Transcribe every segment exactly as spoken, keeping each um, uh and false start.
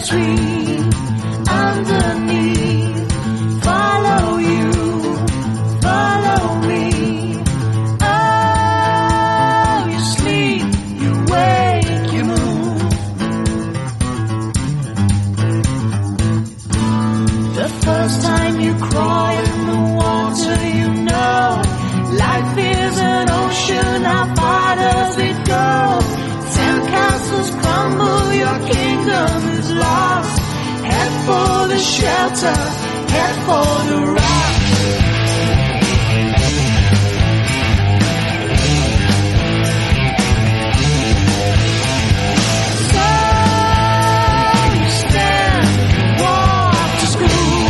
tree underneath. Follow you, follow me. Oh, you sleep, you wake, you move. The first time you crawl in the water, you know life is an ocean. How far does it go? Sandcastles crumble, your kingdom is lost. Head for the shelter, head for the rock. So you stand, walk to school.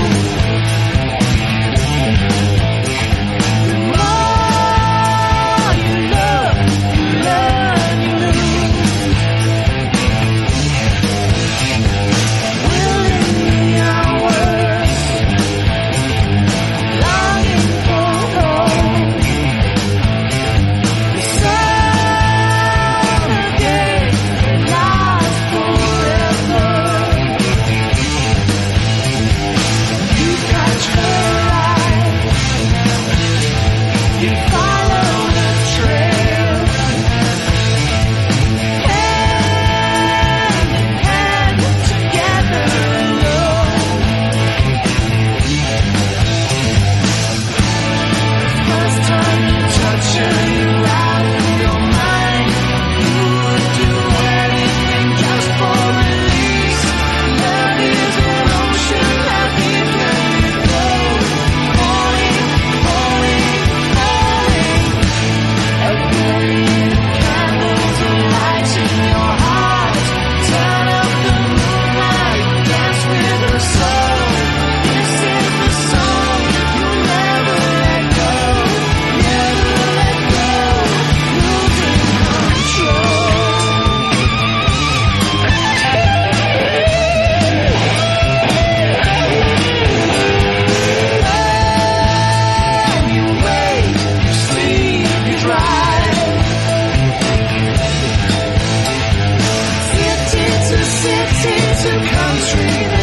The more you look, you learn, you lose. Willingly hours, longing for home. The sun again lasts forever. You catch her eye, you follow the trail. Hand in hand, together alone. First time you touch her, you're out of your mind. You would do anything just for release. Love is an ocean, how deep can it go? Falling, falling, falling. A billion candles of light in your heart. Turn up the moonlight, dance with the soul. This is the song you'll never let go, never let go, losing control. And you wait, you sleep, you drive. City to city to country